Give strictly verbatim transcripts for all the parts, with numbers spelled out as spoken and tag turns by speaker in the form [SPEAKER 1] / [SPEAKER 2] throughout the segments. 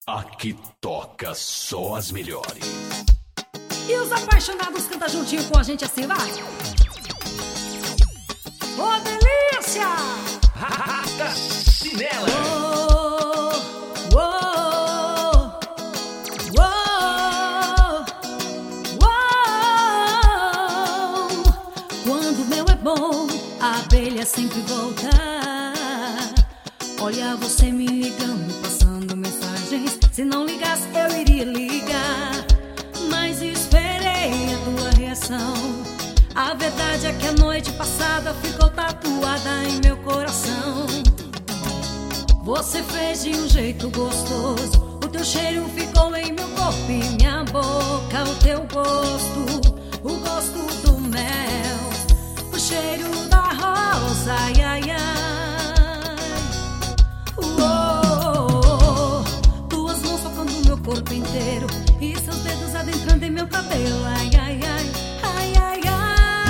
[SPEAKER 1] Aqui toca só as melhores.
[SPEAKER 2] E os apaixonados cantam juntinho com a gente assim, vai. Ô, oh, delícia!
[SPEAKER 1] Rata Chinela.
[SPEAKER 2] Oh, oh, oh, oh. Quando o mel é bom, a abelha sempre volta. Olha você me ligando, passando mensagens. Se não ligasse eu iria ligar, mas esperei a tua reação. A verdade é que a noite passada ficou tatuada em meu coração. Você fez de um jeito gostoso, o teu cheiro ficou em meu corpo e minha boca. O teu gosto, o gosto do mel, o cheiro da rosa, ai, ai, ai. Uou, tuas mãos tocando meu corpo inteiro e seus dedos adentrando em meu cabelo, ai, ai, ai, ai, ai, ai.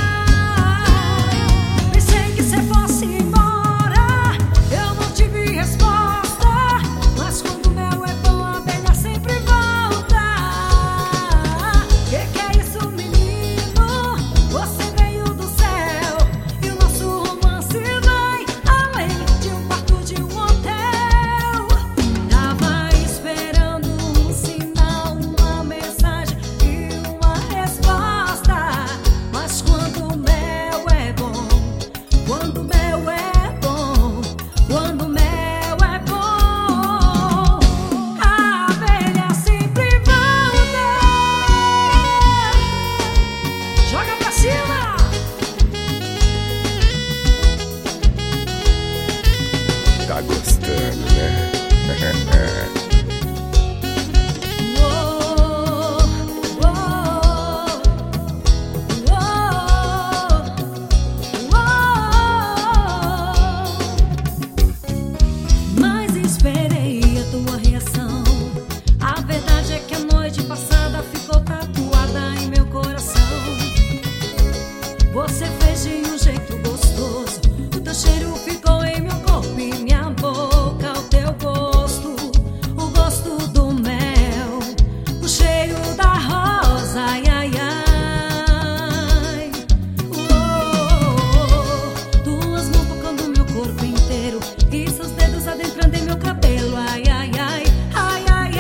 [SPEAKER 2] Pensei que cê fosse embora, eu não tive resposta, mas quando o mel é bom, a abelha sempre volta. Que que é isso, menino? Você veio do céu e o nosso romance vai além de um quarto de um hotel. Tava esperando um sinal, uma mensagem e uma resposta, mas quando o mel é bom, quando o mel é bom, quando o mel é bom, a abelha sempre volta. Joga pra cima!
[SPEAKER 3] Tá gostando, né?
[SPEAKER 2] Uou, uou, uou, uou. Mas esperei a tua reação. A verdade é que a noite passada ficou tatuada em meu coração. Você fez de um jeito gostoso, o teu cheiro ficou em meu corpo e minha boca. O teu gosto, o gosto do mel, o cheiro da rosa, ai, ai, ai. Uou, tuas mãos tocando meu corpo inteiro e seus dedos adentrando em meu cabelo, ai, ai, ai, ai, ai,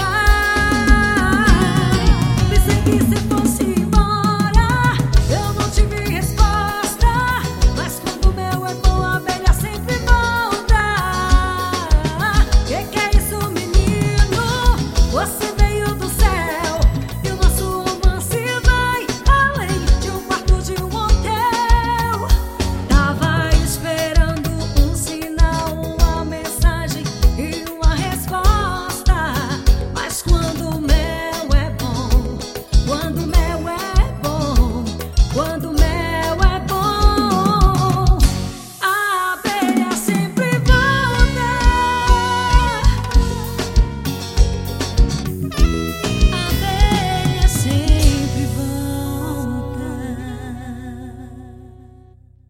[SPEAKER 2] ai. Pensei que cê fosse embora, eu não tive resposta, mas quando o mel é bom, a abelha sempre volta. Que que é isso, menino? Você veio do céu e o nosso romance vai além de um quarto de um hotel. Tava esperando um sinal, uma mensagem e uma resposta, mas quando o mel é bom, quando o mel é bom, quando o